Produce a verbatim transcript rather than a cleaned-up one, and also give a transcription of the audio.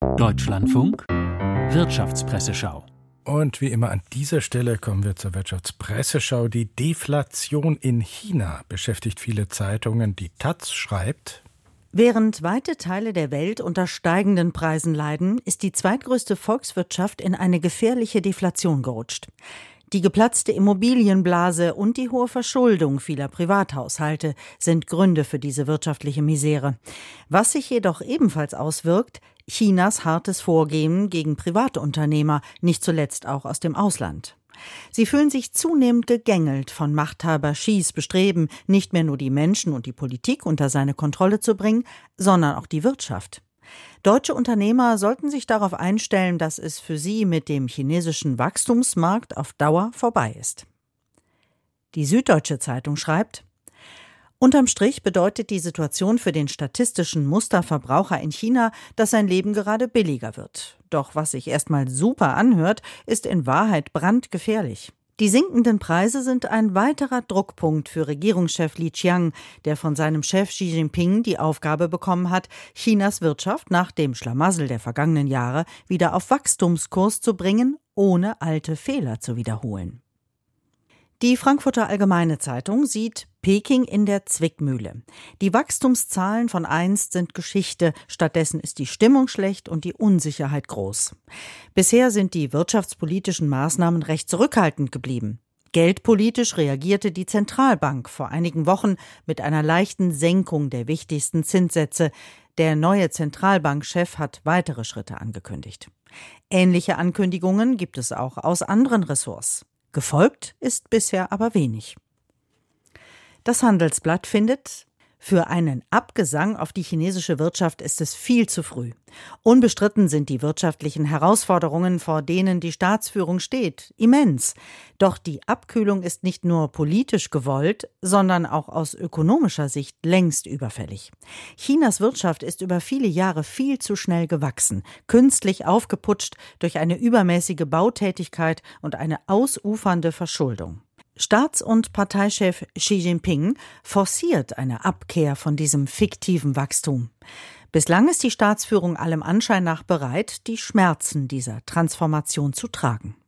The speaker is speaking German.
Deutschlandfunk Wirtschaftspresseschau. Und wie immer an dieser Stelle kommen wir zur Wirtschaftspresseschau. Die Deflation in China beschäftigt viele Zeitungen. Die Taz schreibt: Während weite Teile der Welt unter steigenden Preisen leiden, ist die zweitgrößte Volkswirtschaft in eine gefährliche Deflation gerutscht. Die geplatzte Immobilienblase und die hohe Verschuldung vieler Privathaushalte sind Gründe für diese wirtschaftliche Misere. Was sich jedoch ebenfalls auswirkt: Chinas hartes Vorgehen gegen Privatunternehmer, nicht zuletzt auch aus dem Ausland. Sie fühlen sich zunehmend gegängelt von Machthaber Xis Bestreben, nicht mehr nur die Menschen und die Politik unter seine Kontrolle zu bringen, sondern auch die Wirtschaft. Deutsche Unternehmer sollten sich darauf einstellen, dass es für sie mit dem chinesischen Wachstumsmarkt auf Dauer vorbei ist. Die Süddeutsche Zeitung schreibt: Unterm Strich bedeutet die Situation für den statistischen Musterverbraucher in China, dass sein Leben gerade billiger wird. Doch was sich erstmal super anhört, ist in Wahrheit brandgefährlich. Die sinkenden Preise sind ein weiterer Druckpunkt für Regierungschef Li Qiang, der von seinem Chef Xi Jinping die Aufgabe bekommen hat, Chinas Wirtschaft nach dem Schlamassel der vergangenen Jahre wieder auf Wachstumskurs zu bringen, ohne alte Fehler zu wiederholen. Die Frankfurter Allgemeine Zeitung sieht Peking in der Zwickmühle. Die Wachstumszahlen von einst sind Geschichte, stattdessen ist die Stimmung schlecht und die Unsicherheit groß. Bisher sind die wirtschaftspolitischen Maßnahmen recht zurückhaltend geblieben. Geldpolitisch reagierte die Zentralbank vor einigen Wochen mit einer leichten Senkung der wichtigsten Zinssätze. Der neue Zentralbankchef hat weitere Schritte angekündigt. Ähnliche Ankündigungen gibt es auch aus anderen Ressorts. Gefolgt ist bisher aber wenig. Das Handelsblatt findet: Für einen Abgesang auf die chinesische Wirtschaft ist es viel zu früh. Unbestritten sind die wirtschaftlichen Herausforderungen, vor denen die Staatsführung steht, immens. Doch die Abkühlung ist nicht nur politisch gewollt, sondern auch aus ökonomischer Sicht längst überfällig. Chinas Wirtschaft ist über viele Jahre viel zu schnell gewachsen, künstlich aufgeputscht durch eine übermäßige Bautätigkeit und eine ausufernde Verschuldung. Staats- und Parteichef Xi Jinping forciert eine Abkehr von diesem fiktiven Wachstum. Bislang ist die Staatsführung allem Anschein nach bereit, die Schmerzen dieser Transformation zu tragen.